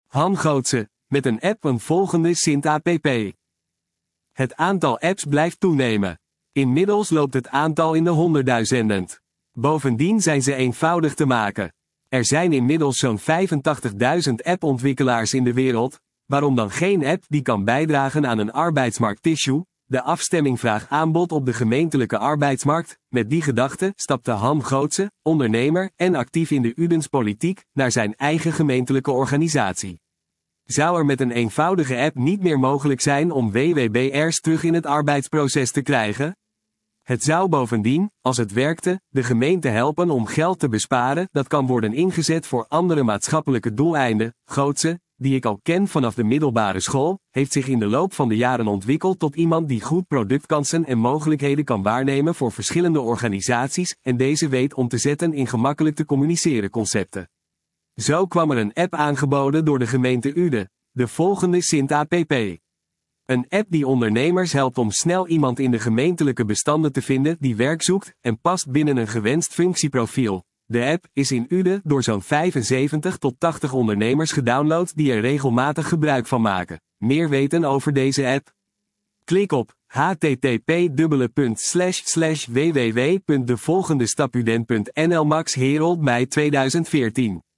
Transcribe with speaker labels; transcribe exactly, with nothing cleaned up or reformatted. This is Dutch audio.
Speaker 1: Han Gootse, met een app een volgende Sint-app. Het aantal apps blijft toenemen. Inmiddels loopt het aantal in de honderdduizenden. Bovendien zijn ze eenvoudig te maken. Er zijn inmiddels zo'n vijfentachtigduizend appontwikkelaars in de wereld. Waarom dan geen app die kan bijdragen aan een arbeidsmarkt-issue? De afstemming vraagt aanbod op de gemeentelijke arbeidsmarkt. Met die gedachte stapte Han Gootse, ondernemer en actief in de Udens politiek, naar zijn eigen gemeentelijke organisatie. Zou er met een eenvoudige app niet meer mogelijk zijn om W W B R's terug in het arbeidsproces te krijgen? Het zou bovendien, als het werkte, de gemeente helpen om geld te besparen dat kan worden ingezet voor andere maatschappelijke doeleinden. Gootse, die ik al ken vanaf de middelbare school, heeft zich in de loop van de jaren ontwikkeld tot iemand die goed productkansen en mogelijkheden kan waarnemen voor verschillende organisaties en deze weet om te zetten in gemakkelijk te communiceren concepten. Zo kwam er een app aangeboden door de gemeente Uden, de volgende Sint-app. Een app die ondernemers helpt om snel iemand in de gemeentelijke bestanden te vinden die werk zoekt en past binnen een gewenst functieprofiel. De app is in Uden door zo'n vijfenzeventig tot tachtig ondernemers gedownload die er regelmatig gebruik van maken. Meer weten over deze app? Klik op h t t p slash slash w w w punt de volgende stap uden punt n l Max Herold mei tweeduizend veertien